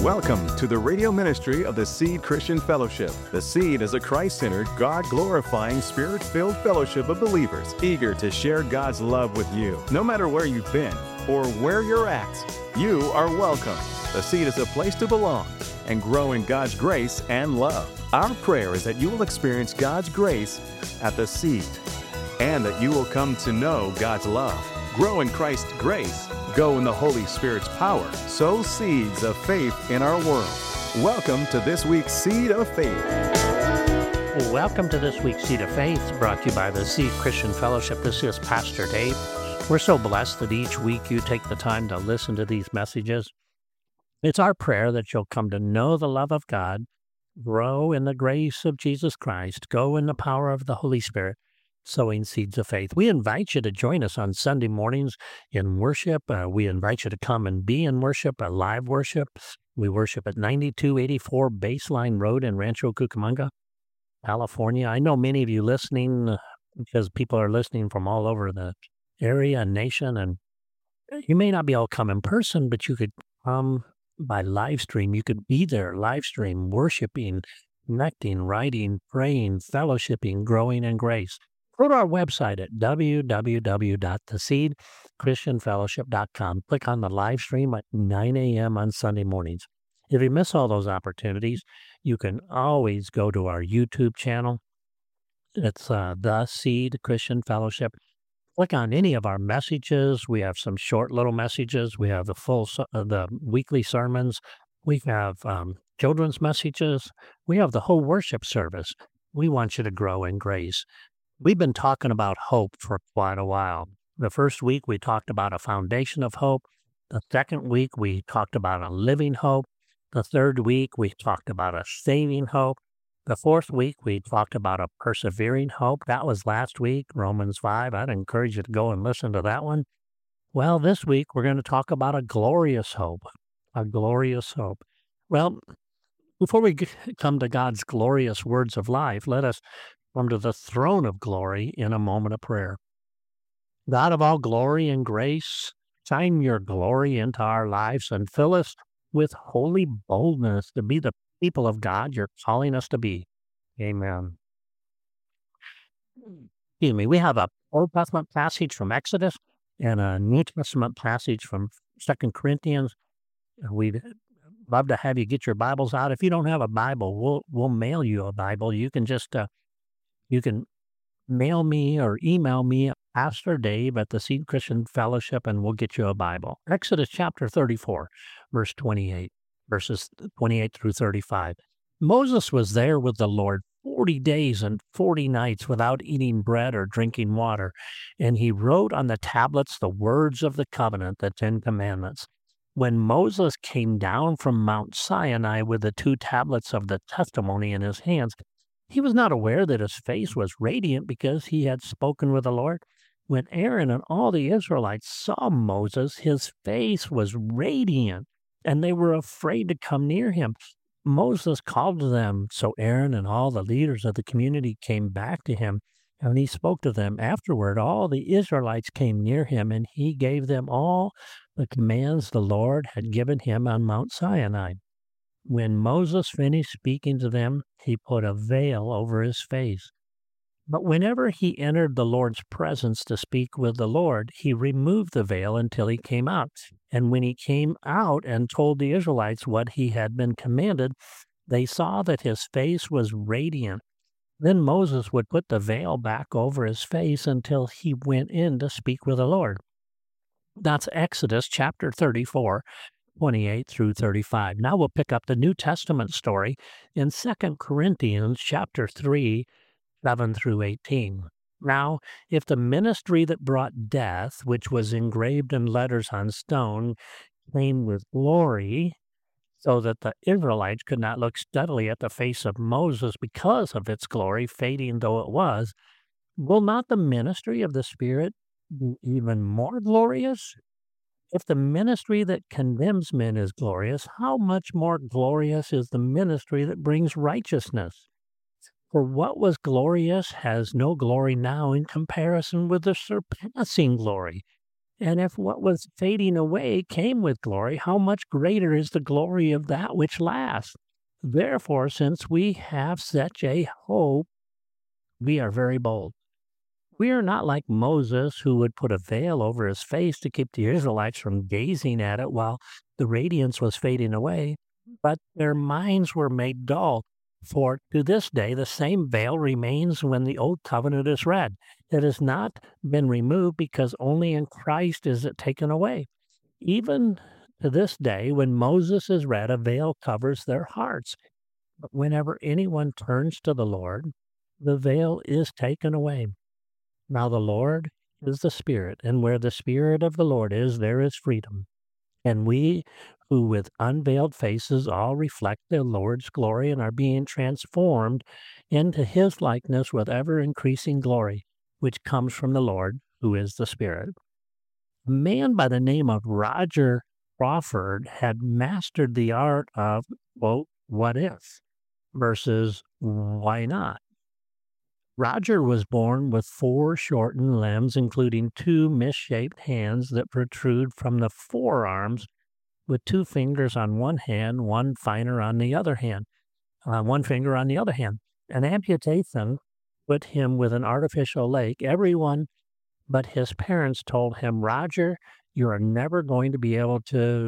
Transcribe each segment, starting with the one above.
Welcome to the radio ministry of the Seed Christian Fellowship. The Seed is a Christ-centered, God-glorifying, Spirit-filled fellowship of believers eager to share God's love with you. No matter where you've been or where you're at, you are welcome. The Seed is a place to belong and grow in God's grace and love. Our prayer is that you will experience God's grace at the Seed and that you will come to know God's love, grow in Christ's grace, go in the Holy Spirit's power, sow seeds of faith in our world. Welcome to this week's Seed of Faith. Welcome to this week's Seed of Faith, brought to you by the Seed Christian Fellowship. This is Pastor Dave. We're so blessed that each week you take the time to listen to these messages. It's our prayer that you'll come to know the love of God, grow in the grace of Jesus Christ, go in the power of the Holy Spirit, sowing seeds of faith. We invite you to join us on Sunday mornings in worship. We invite you to come and be in worship, a live worship. We worship at 9284 Baseline Road in Rancho Cucamonga, California. I know many of you listening because people are listening from all over the area and nation, and you may not be able to come in person, but you could come by live stream. You could be there, live stream, worshiping, connecting, writing, praying, fellowshipping, growing in grace. Go to our website at www.theseedchristianfellowship.com. Click on the live stream at 9 a.m. on Sunday mornings. If you miss all those opportunities, you can always go to our YouTube channel. It's The Seed Christian Fellowship. Click on any of our messages. We have some short little messages. We have the weekly sermons. We have children's messages. We have the whole worship service. We want you to grow in grace. We've been talking about hope for quite a while. The first week, we talked about a foundation of hope. The second week, we talked about a living hope. The third week, we talked about a saving hope. The fourth week, we talked about a persevering hope. That was last week, Romans 5. I'd encourage you to go and listen to that one. Well, this week, we're going to talk about a glorious hope. A glorious hope. Well, before we come to God's glorious words of life, let us come to the throne of glory in a moment of prayer. God of all glory and grace, shine your glory into our lives and fill us with holy boldness to be the people of God you're calling us to be. Amen. Excuse me. We have a Old Testament passage from Exodus and a New Testament passage from 2 Corinthians. We'd love to have you get your Bibles out. If you don't have a Bible, we'll mail you a Bible. You can just you can mail me or email me, Pastor Dave at the Seed Christian Fellowship, and we'll get you a Bible. Exodus chapter 34, verse 28, verses 28 through 35. Moses was there with the Lord 40 days and 40 nights without eating bread or drinking water, and he wrote on the tablets the words of the covenant, the 10 Commandments. When Moses came down from Mount Sinai with the 2 tablets of the testimony in his hands, he was not aware that his face was radiant because he had spoken with the Lord. When Aaron and all the Israelites saw Moses, his face was radiant, and they were afraid to come near him. Moses called to them, so Aaron and all the leaders of the community came back to him, and he spoke to them. Afterward, all the Israelites came near him, and he gave them all the commands the Lord had given him on Mount Sinai. When Moses finished speaking to them, he put a veil over his face. But whenever he entered the Lord's presence to speak with the Lord, he removed the veil until he came out. And when he came out and told the Israelites what he had been commanded, they saw that his face was radiant. Then Moses would put the veil back over his face until he went in to speak with the Lord. That's Exodus chapter 34. 28 through 35. Now we'll pick up the New Testament story in 2 Corinthians chapter 3, 7 through 18. Now, if the ministry that brought death, which was engraved in letters on stone, came with glory, so that the Israelites could not look steadily at the face of Moses because of its glory, fading though it was, will not the ministry of the Spirit be even more glorious? If the ministry that condemns men is glorious, how much more glorious is the ministry that brings righteousness? For what was glorious has no glory now in comparison with the surpassing glory. And if what was fading away came with glory, how much greater is the glory of that which lasts? Therefore, since we have such a hope, we are very bold. We are not like Moses, who would put a veil over his face to keep the Israelites from gazing at it while the radiance was fading away, but their minds were made dull. For to this day, the same veil remains when the Old Covenant is read. It has not been removed because only in Christ is it taken away. Even to this day, when Moses is read, a veil covers their hearts. But whenever anyone turns to the Lord, the veil is taken away. Now the Lord is the Spirit, and where the Spirit of the Lord is, there is freedom. And we who with unveiled faces all reflect the Lord's glory and are being transformed into his likeness with ever-increasing glory, which comes from the Lord, who is the Spirit. A man by the name of Roger Crawford had mastered the art of, quote, what if versus why not. Roger was born with 4 shortened limbs, including 2 misshaped hands that protrude from the forearms, with 2 fingers on one hand, one finger on the other hand. An amputation put him with an artificial leg. Everyone but his parents told him, Roger, you are never going to be able to,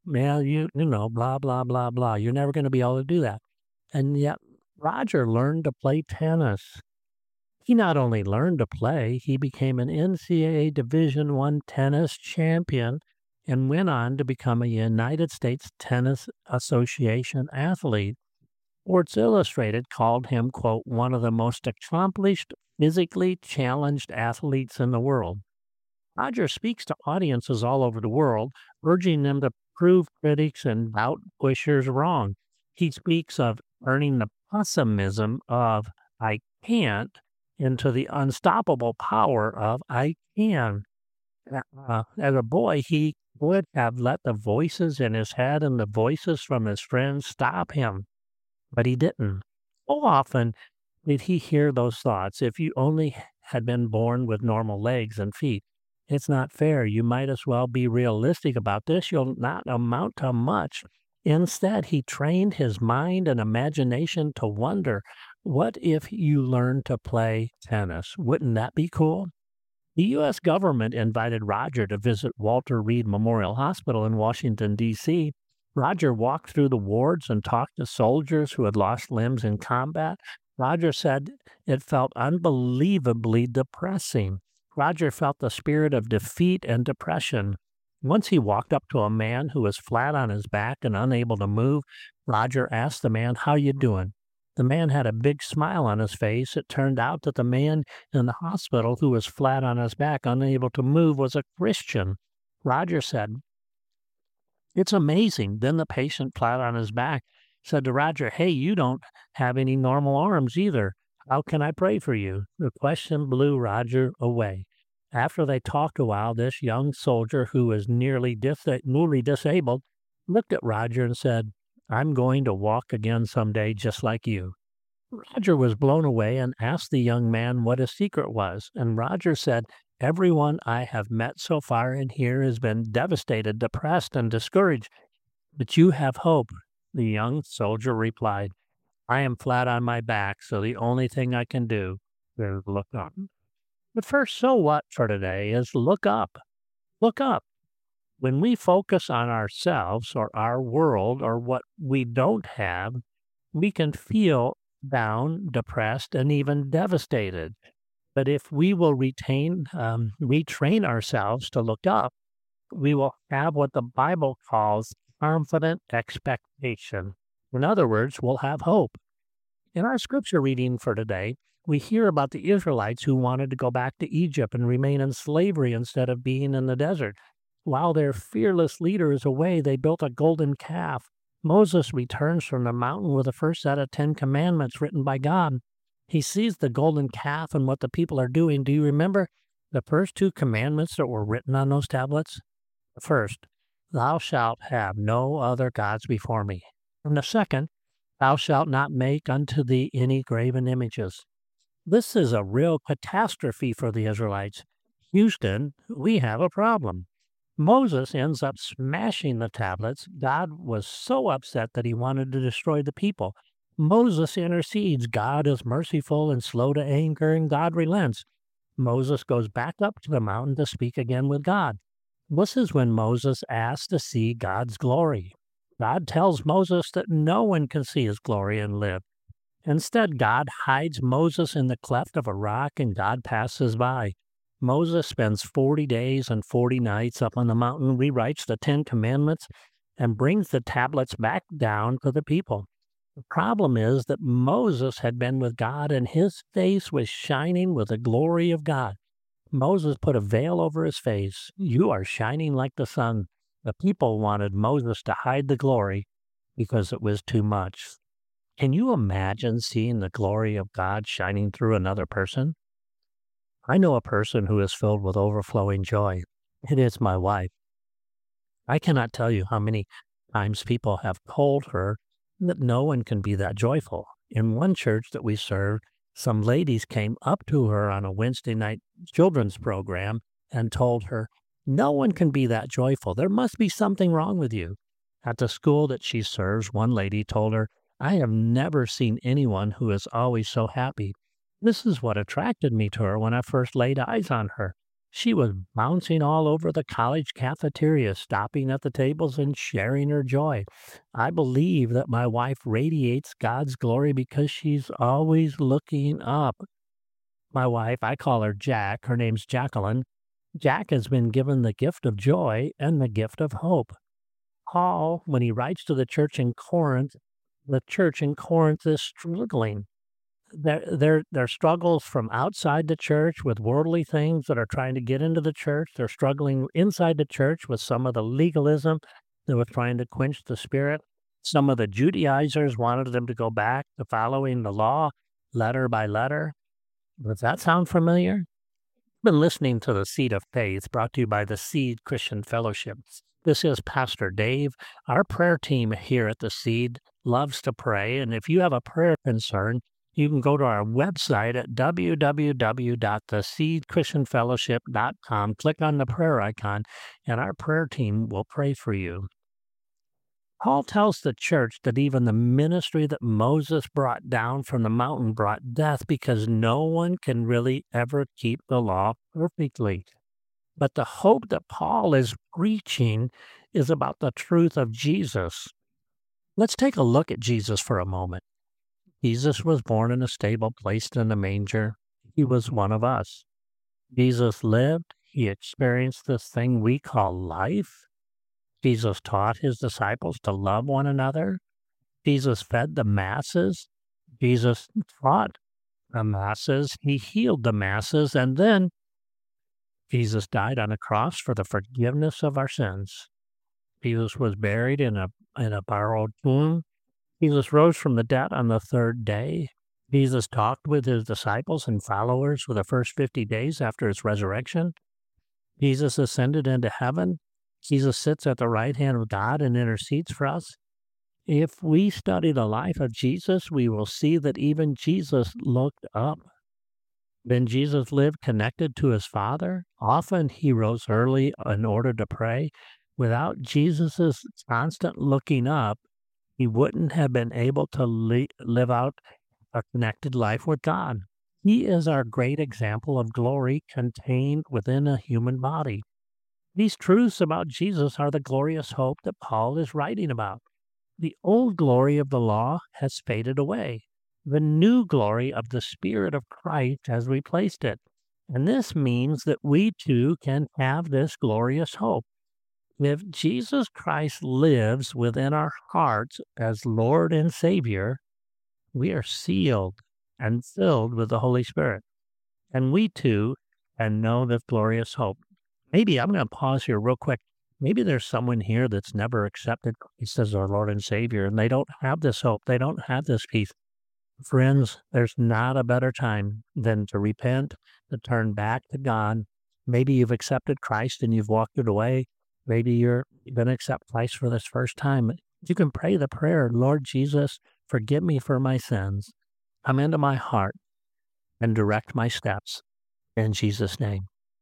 blah, blah, blah, blah. You're never going to be able to do that. And yet Roger learned to play tennis. He not only learned to play, he became an NCAA Division I tennis champion and went on to become a United States Tennis Association athlete. Sports Illustrated called him, quote, one of the most accomplished, physically challenged athletes in the world. Roger speaks to audiences all over the world, urging them to prove critics and doubt pushers wrong. He speaks of turning the pessimism of I can't into the unstoppable power of I can. As a boy, he would have let the voices in his head and the voices from his friends stop him, but he didn't. So often did he hear those thoughts, if you only had been born with normal legs and feet. It's not fair. You might as well be realistic about this. You'll not amount to much. Instead, he trained his mind and imagination to wonder, what if you learned to play tennis? Wouldn't that be cool? The U.S. government invited Roger to visit Walter Reed Memorial Hospital in Washington, D.C. Roger walked through the wards and talked to soldiers who had lost limbs in combat. Roger said it felt unbelievably depressing. Roger felt the spirit of defeat and depression. Once he walked up to a man who was flat on his back and unable to move. Roger asked the man, how you doing? The man had a big smile on his face. It turned out that the man in the hospital who was flat on his back, unable to move, was a Christian. Roger said, it's amazing. Then the patient flat on his back said to Roger, hey, you don't have any normal arms either. How can I pray for you? The question blew Roger away. After they talked a while, this young soldier who was newly disabled looked at Roger and said, I'm going to walk again someday just like you. Roger was blown away and asked the young man what his secret was, and Roger said, everyone I have met so far in here has been devastated, depressed, and discouraged. But you have hope. The young soldier replied, I am flat on my back, so the only thing I can do is look up. But first, so what for today is look up. Look up. When we focus on ourselves or our world or what we don't have, we can feel down, depressed, and even devastated. But if we will retrain ourselves to look up, we will have what the Bible calls confident expectation. In other words, we'll have hope. In our scripture reading for today, we hear about the Israelites who wanted to go back to Egypt and remain in slavery instead of being in the desert. While their fearless leader is away, they built a golden calf. Moses returns from the mountain with the first set of 10 commandments written by God. He sees the golden calf and what the people are doing. Do you remember the first 2 commandments that were written on those tablets? The first, thou shalt have no other gods before me. And the second, thou shalt not make unto thee any graven images. This is a real catastrophe for the Israelites. Houston, we have a problem. Moses ends up smashing the tablets. God was so upset that he wanted to destroy the people. Moses intercedes. God is merciful and slow to anger, and God relents. Moses goes back up to the mountain to speak again with God. This is when Moses asks to see God's glory. God tells Moses that no one can see his glory and live. Instead, God hides Moses in the cleft of a rock, and God passes by. Moses spends 40 days and 40 nights up on the mountain, rewrites the 10 Commandments, and brings the tablets back down to the people. The problem is that Moses had been with God, and his face was shining with the glory of God. Moses put a veil over his face. You are shining like the sun. The people wanted Moses to hide the glory because it was too much. Can you imagine seeing the glory of God shining through another person? I know a person who is filled with overflowing joy. It is my wife. I cannot tell you how many times people have told her that no one can be that joyful. In one church that we served, some ladies came up to her on a Wednesday night children's program and told her, no one can be that joyful. There must be something wrong with you. At the school that she serves, one lady told her, I have never seen anyone who is always so happy. This is what attracted me to her when I first laid eyes on her. She was bouncing all over the college cafeteria, stopping at the tables and sharing her joy. I believe that my wife radiates God's glory because she's always looking up. My wife, I call her Jack. Her name's Jacqueline. Jack has been given the gift of joy and the gift of hope. Paul, when he writes to the church in Corinth is struggling. Their struggles from outside the church with worldly things that are trying to get into the church. They're struggling inside the church with some of the legalism that was trying to quench the spirit. Some of the Judaizers wanted them to go back to following the law letter by letter. Does that sound familiar? I've been listening to The Seed of Faith, brought to you by the Seed Christian Fellowship. This is Pastor Dave. Our prayer team here at the Seed loves to pray, and if you have a prayer concern, you can go to our website at www.theseedchristianfellowship.com, click on the prayer icon, and our prayer team will pray for you. Paul tells the church that even the ministry that Moses brought down from the mountain brought death because no one can really ever keep the law perfectly. But the hope that Paul is preaching is about the truth of Jesus. Let's take a look at Jesus for a moment. Jesus was born in a stable, placed in a manger. He was one of us. Jesus lived. He experienced this thing we call life. Jesus taught his disciples to love one another. Jesus fed the masses. Jesus taught the masses. He healed the masses. And then Jesus died on a cross for the forgiveness of our sins. Jesus was buried in a borrowed tomb. Jesus rose from the dead on the third day. Jesus talked with his disciples and followers for the first 50 days after his resurrection. Jesus ascended into heaven. Jesus sits at the right hand of God and intercedes for us. If we study the life of Jesus, we will see that even Jesus looked up. Then Jesus lived connected to his Father. Often he rose early in order to pray. Without Jesus' constant looking up, he wouldn't have been able to live out a connected life with God. He is our great example of glory contained within a human body. These truths about Jesus are the glorious hope that Paul is writing about. The old glory of the law has faded away. The new glory of the Spirit of Christ has replaced it. And this means that we too can have this glorious hope. If Jesus Christ lives within our hearts as Lord and Savior, we are sealed and filled with the Holy Spirit. And we too can know this glorious hope. Maybe I'm going to pause here real quick. Maybe there's someone here that's never accepted Christ as our Lord and Savior, and they don't have this hope. They don't have this peace. Friends, there's not a better time than to repent, to turn back to God. Maybe you've accepted Christ and you've walked it away. Maybe you're going to accept Christ for this first time. You can pray the prayer, Lord Jesus, forgive me for my sins. Come into my heart and direct my steps in Jesus' name.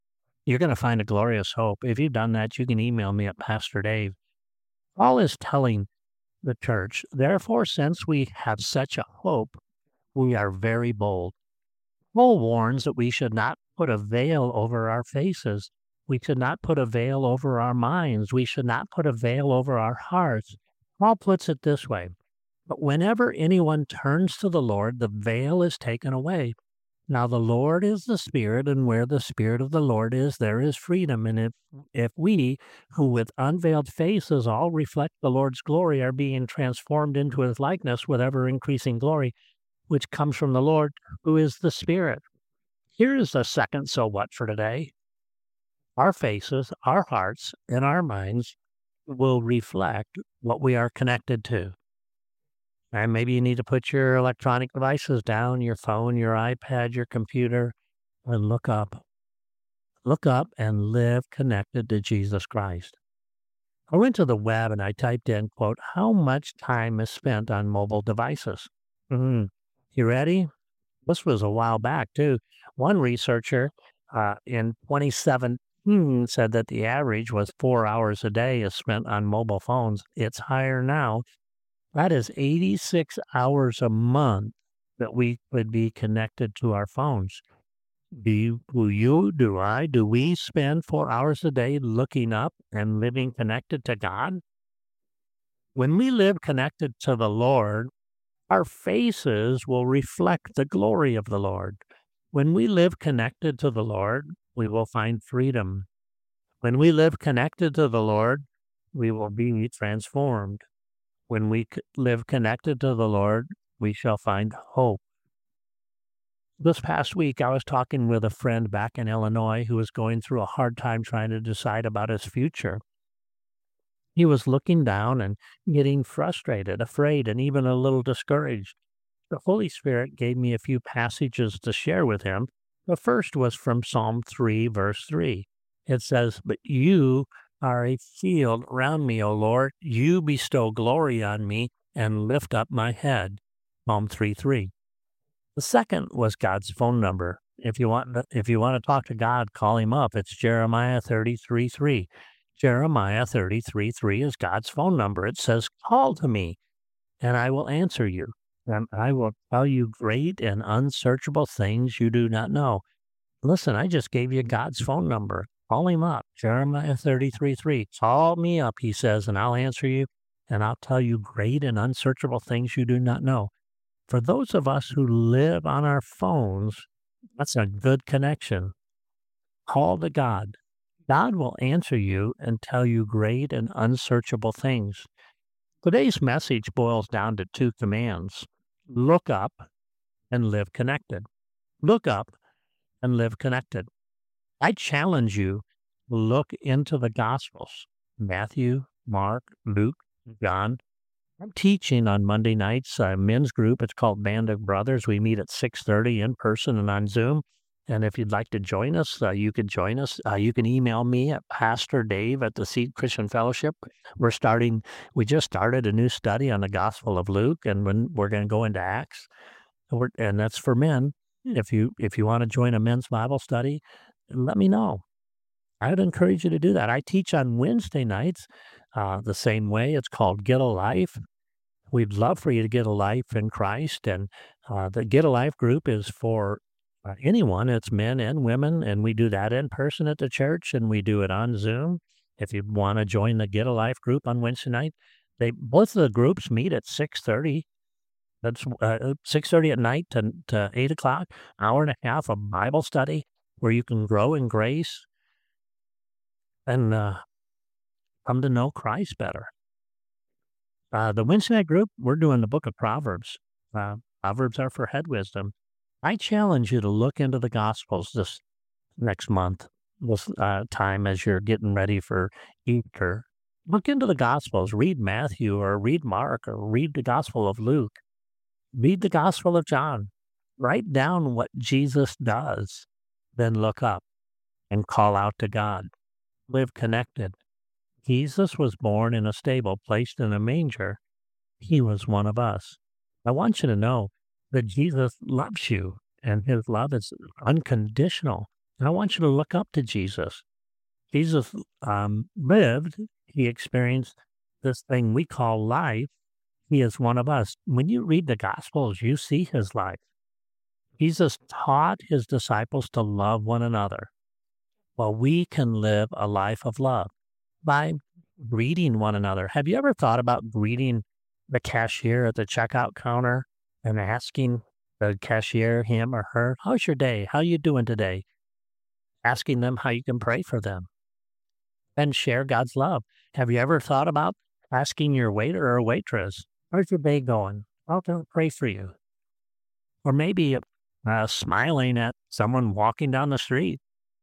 You're going to find a glorious hope. If you've done that, you can email me at Pastor Dave. Paul is telling the church, therefore, since we have such a hope, we are very bold. Paul warns that we should not put a veil over our faces. We should not put a veil over our minds. We should not put a veil over our hearts. Paul puts it this way, but whenever anyone turns to the Lord, the veil is taken away. Now the Lord is the Spirit, and where the Spirit of the Lord is, there is freedom. And if we, who with unveiled faces all reflect the Lord's glory, are being transformed into his likeness with ever-increasing glory, which comes from the Lord, who is the Spirit. Here is the second so what for today. Our faces, our hearts, and our minds will reflect what we are connected to. And maybe you need to put your electronic devices down, your phone, your iPad, your computer, and look up. Look up and live connected to Jesus Christ. I went to the web and I typed in, quote, how much time is spent on mobile devices? You ready? This was a while back, too. One researcher in 2017 said that the average was 4 hours a day is spent on mobile phones. It's higher now. That is 86 hours a month that we could be connected to our phones. Do we spend 4 hours a day looking up and living connected to God? When we live connected to the Lord, our faces will reflect the glory of the Lord. When we live connected to the Lord, we will find freedom. When we live connected to the Lord, we will be transformed. When we live connected to the Lord, we shall find hope. This past week, I was talking with a friend back in Illinois who was going through a hard time trying to decide about his future. He was looking down and getting frustrated, afraid, and even a little discouraged. The Holy Spirit gave me a few passages to share with him. The first was from Psalm 3, verse 3. It says, but you are a shield around me, O Lord. You bestow glory on me and lift up my head. Psalm 3:3. The second was God's phone number. If you want to talk to God, call him up. It's Jeremiah 33:3. Jeremiah 33:3 is God's phone number. It says, call to me, and I will answer you, and I will tell you great and unsearchable things you do not know. Listen, I just gave you God's phone number. Call him up, Jeremiah 33:3. Call me up, he says, and I'll answer you, and I'll tell you great and unsearchable things you do not know. For those of us who live on our phones, that's a good connection. Call to God. God will answer you and tell you great and unsearchable things. Today's message boils down to two commands. Look up and live connected. Look up and live connected. I challenge you to look into the Gospels, Matthew, Mark, Luke, John. I'm teaching on Monday nights, a men's group. It's called Band of Brothers. We meet at 6:30 in person and on Zoom. And if you'd like to join us, you can join us. You can email me at Pastor Dave at the Seed Christian Fellowship. We just started a new study on the Gospel of Luke, and we're going to go into Acts. And that's for men. If you want to join a men's Bible study, let me know. I'd encourage you to do that. I teach on Wednesday nights the same way. It's called Get a Life. We'd love for you to get a life in Christ. And the Get a Life group is for anyone. It's men and women. And we do that in person at the church, and we do it on Zoom. If you want to join the Get a Life group on Wednesday night, both of the groups meet at 6:30. That's 6:30 at night to 8 o'clock, hour and a half of Bible study where you can grow in grace and come to know Christ better. The Wednesday night group, we're doing the book of Proverbs. Proverbs are for head wisdom. I challenge you to look into the Gospels this next month, this time as you're getting ready for Easter. Look into the Gospels. Read Matthew or read Mark or read the Gospel of Luke. Read the Gospel of John. Write down what Jesus does. Then look up and call out to God. Live connected. Jesus was born in a stable, placed in a manger. He was one of us. I want you to know that Jesus loves you, and his love is unconditional. And I want you to look up to Jesus. Jesus lived, he experienced this thing we call life. He is one of us. When you read the Gospels, you see his life. Jesus taught his disciples to love one another. Well, we can live a life of love by greeting one another. Have you ever thought about greeting the cashier at the checkout counter and asking the cashier, him or her, how's your day? How you doing today? Asking them how you can pray for them and share God's love. Have you ever thought about asking your waiter or waitress, how's your day going? I'll pray for you. Or maybe smiling at someone walking down the street.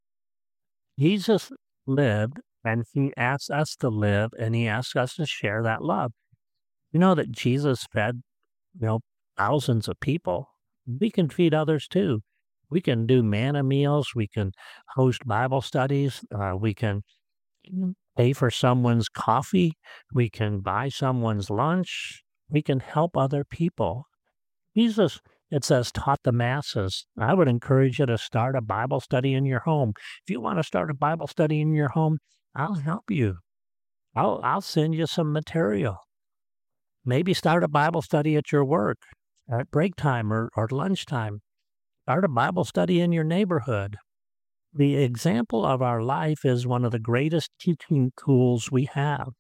Jesus lived, and he asks us to live, and he asks us to share that love. You know that Jesus fed, thousands of people. We can feed others too. We can do manna meals. We can host Bible studies. We can pay for someone's coffee. We can buy someone's lunch. We can help other people. Jesus, it says, taught the masses. I would encourage you to start a Bible study in your home. If you want to start a Bible study in your home, I'll help you. I'll send you some material. Maybe start a Bible study at your work, at break time or lunchtime. Start a Bible study in your neighborhood. The example of our life is one of the greatest teaching tools we have.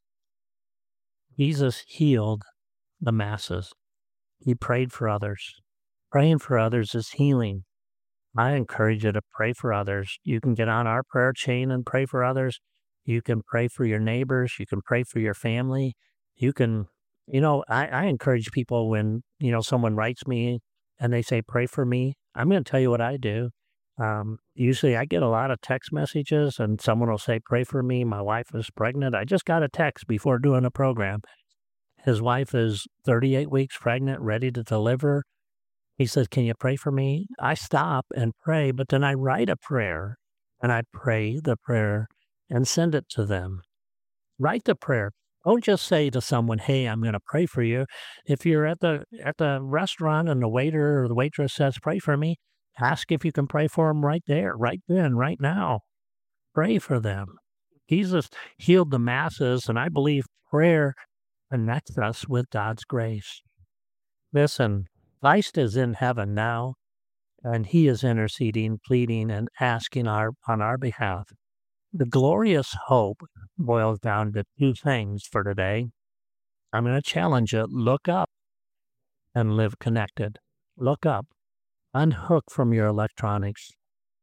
Jesus healed the masses. He prayed for others. Praying for others is healing. I encourage you to pray for others. You can get on our prayer chain and pray for others. You can pray for your neighbors. You can pray for your family. You can, I encourage people when, someone writes me and they say, pray for me. I'm going to tell you what I do. Usually I get a lot of text messages and someone will say, pray for me. My wife is pregnant. I just got a text before doing a program. His wife is 38 weeks pregnant, ready to deliver. He says, can you pray for me? I stop and pray, but then I write a prayer and I pray the prayer and send it to them. Write the prayer. Don't just say to someone, hey, I'm going to pray for you. If you're at the restaurant and the waiter or the waitress says, pray for me, ask if you can pray for them right there, right then, right now. Pray for them. Jesus healed the masses, and I believe prayer connects us with God's grace. Listen, Christ is in heaven now, and he is interceding, pleading, and asking on our behalf. The glorious hope boils down to two things for today. I'm going to challenge you. Look up and live connected. Look up. Unhook from your electronics.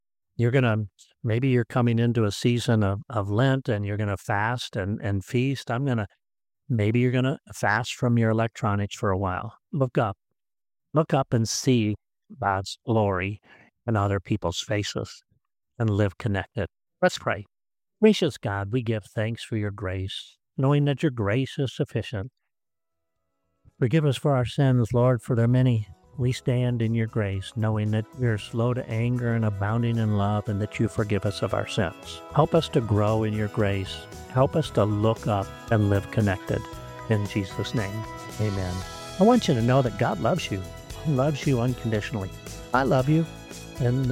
Maybe you're coming into a season of Lent and you're going to fast and feast. Maybe you're going to fast from your electronics for a while. Look up. Look up and see God's glory in other people's faces and live connected. Let's pray. Gracious God, we give thanks for your grace, knowing that your grace is sufficient. Forgive us for our sins, Lord, for they're many. We stand in your grace, knowing that you're slow to anger and abounding in love, and that you forgive us of our sins. Help us to grow in your grace. Help us to look up and live connected. In Jesus' name, amen. I want you to know that God loves you. He loves you unconditionally. I love you, and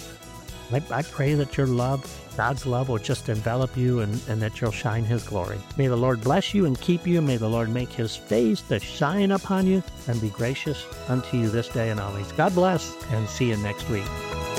I pray that your love, God's love, will just envelop you and that you'll shine his glory. May the Lord bless you and keep you. May the Lord make his face to shine upon you and be gracious unto you this day and always. God bless, and see you next week.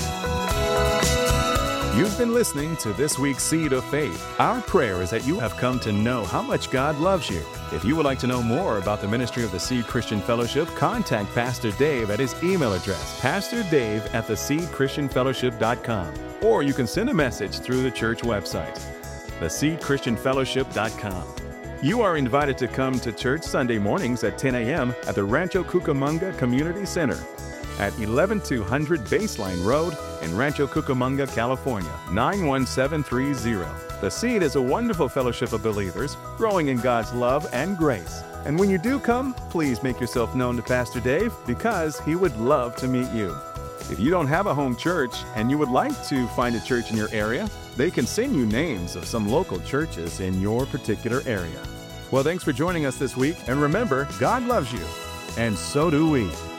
You've been listening to this week's Seed of Faith. Our prayer is that you have come to know how much God loves you. If you would like to know more about the ministry of the Seed Christian Fellowship, contact Pastor Dave at his email address, pastordave@theseedchristianfellowship.com. Or you can send a message through the church website, theseedchristianfellowship.com. You are invited to come to church Sunday mornings at 10 a.m. at the Rancho Cucamonga Community Center at 11200 Baseline Road in Rancho Cucamonga, California, 91730. The Seed is a wonderful fellowship of believers growing in God's love and grace. And when you do come, please make yourself known to Pastor Dave, because he would love to meet you. If you don't have a home church and you would like to find a church in your area, they can send you names of some local churches in your particular area. Well, thanks for joining us this week, and remember, God loves you, and so do we.